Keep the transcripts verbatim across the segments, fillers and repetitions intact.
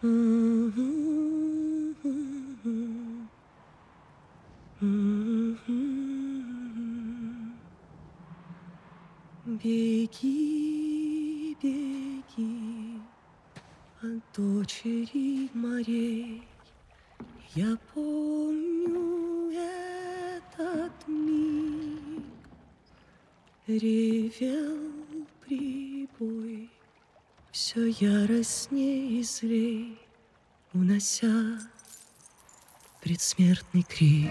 Беги, беги от дочери морей. Я помню этот миг. Ревел прибой, все яростней и злей, унося предсмертный крик.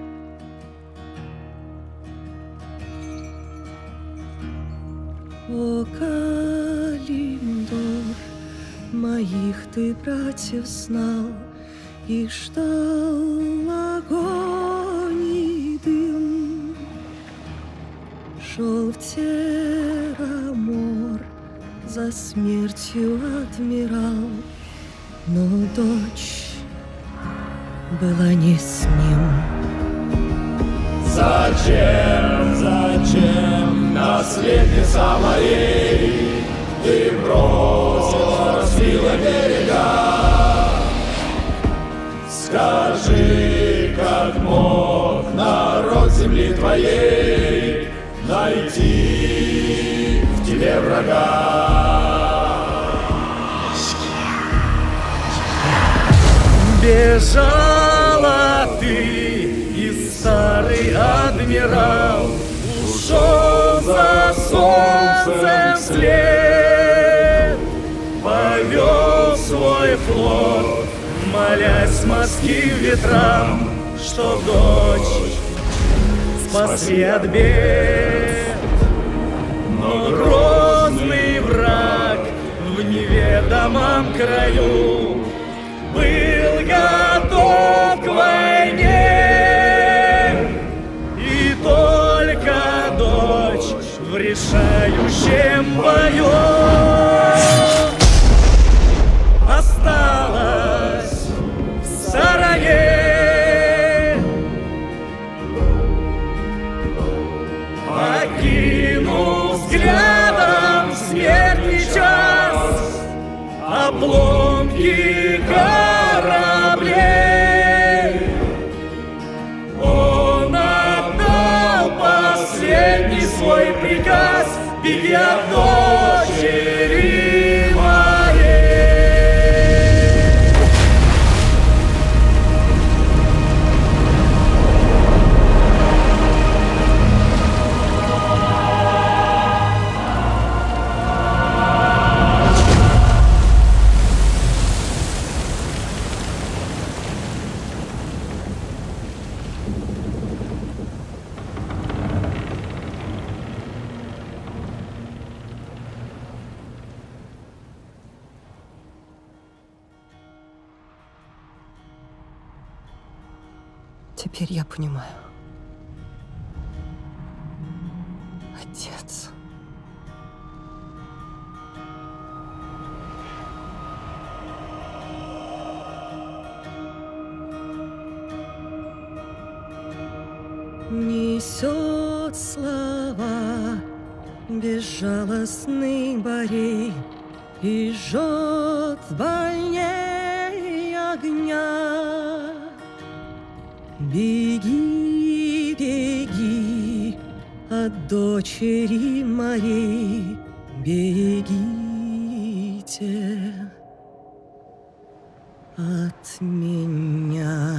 О, Калимдор, моих ты братьев знал и ждал огонь и дым. Шел в Терамор, за смертью отмирал, но дочь была не с ним. Зачем, зачем, наследница морей, ты бросила, разбила берега? Скажи, как мог народ земли твоей найти в тебе врага? Бежала ты, старый адмирал, ушел за солнцем вслед, повел свой флот, молясь морским ветрам, что дочь спасли от бед. Но грозный враг в неведомом краю был готов к войне. В решающем бою осталась в стороне, покинув взглядом смертный час обломки кораблей. Он отдал последний свой приказ: беги от дочери моей. Теперь я понимаю. Отец. Несет слова безжалостный борей и жжет больней огня. Беги, беги от дочери моей, бегите от меня.